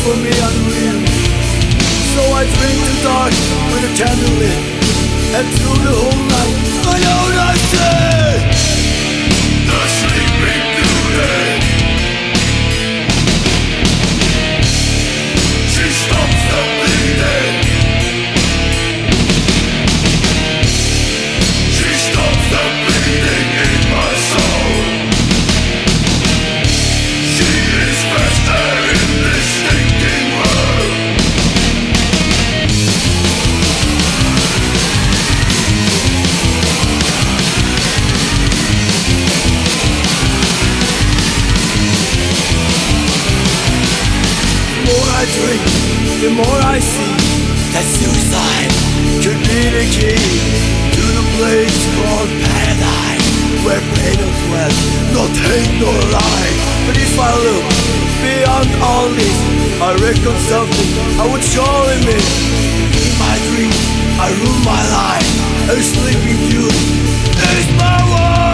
for me unreal. So I drink the dark with a candle lit, and through the whole night I know I say The sleeping beauty. She stops the bleeding. She stops the bleeding in my soul. She is faster in this stinking world. The more I drink, the more I see that suicide could be the key to the place called paradise, where pain don't dwell, not hate nor lie. But if I look beyond all this, I reckon something I would surely miss. In my dream, I rule my life, a sleeping beauty is my world.